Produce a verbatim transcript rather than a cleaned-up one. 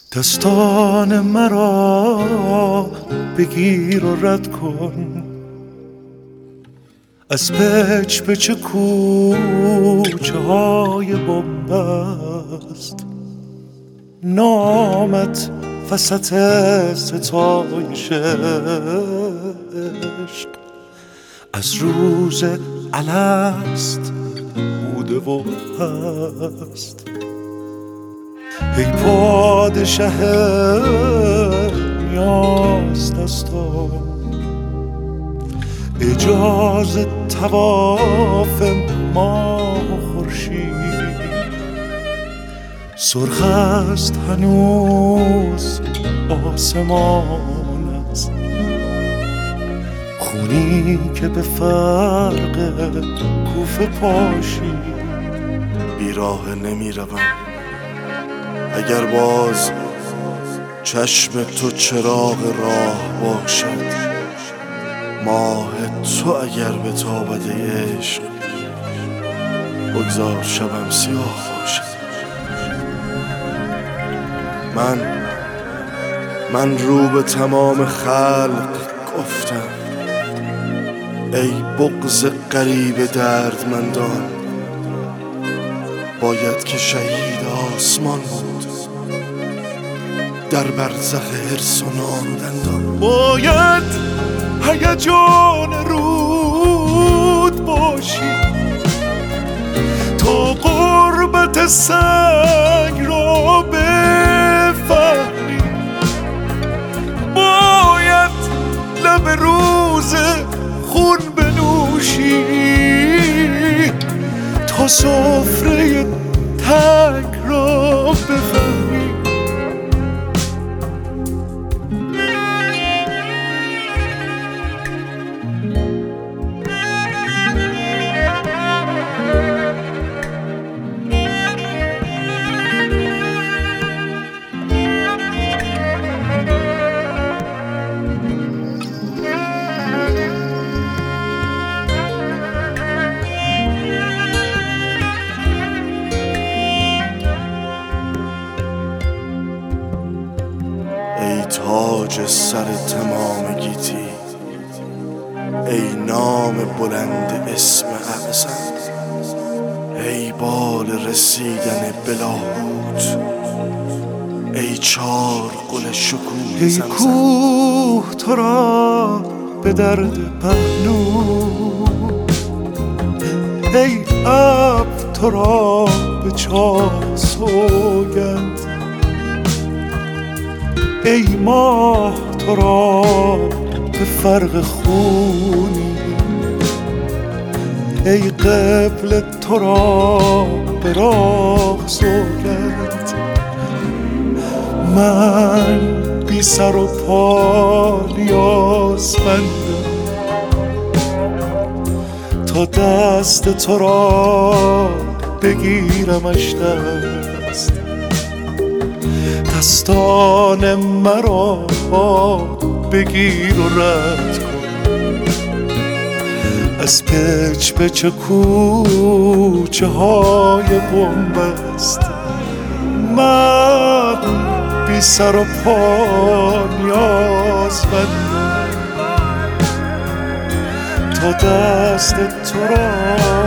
دستان مرا بگیر و رد کن، از پچ پچ کوچه های بنبست. نامت وسط ستایش عشق از روز الست بوده و هست. ای پادشه نیاز دستان، اجازه طواف ماه و خورشید. سرخ است هنوز آسمانت، خونی که به فرق کوفه پاشید. بیراه نمی روم اگر باز چشم تو چراغ راه باشد. ماه تو اگر به تابد عشق بگذار شبم سیاه باشد. من من رو به تمام خلق گفتم ای بغض غریب دردمندان، باید که شهید آسمان بود در برزخ حرص و نان و دندان. باید هیجان رود باشی تا غربت سنگ را بفهمی. باید لب روز خون بنوشی تا سفره تنگ را بفهمی. ای تاج سر تمام گیتی، ای نام بلند اسم اعظم، ای بال رسیدن بلاهوت، ای چار گل شکوه ای زمزم. کوه تو را به درد پهلو، ای ابر تو را به چاه سوگند، ای ماه تو را به فرق خونی، ای قبل تو را به راه سوگند. من بی سر و پا نیازمندم تا دست تو را بگیرمش دست. دستان مرا بگیر و رد کن، از پچ پچ کوچه های بنبست. من بی سر و پا نیازمندم تا دست تو را